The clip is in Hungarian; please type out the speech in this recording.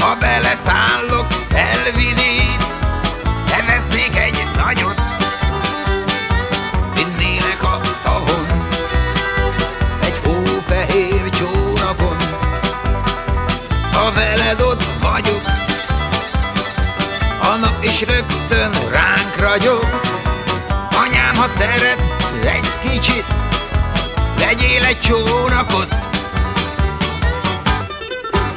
Ha beleszállok, felvidít, levesznék egy nagyot, vinnélek a tavon, egy hófehér csónakon. Ha veled ott vagyok, a nap is rögtön ránk ragyog. Anyám, ha szeretsz egy kicsit, vegyél egy csónakot,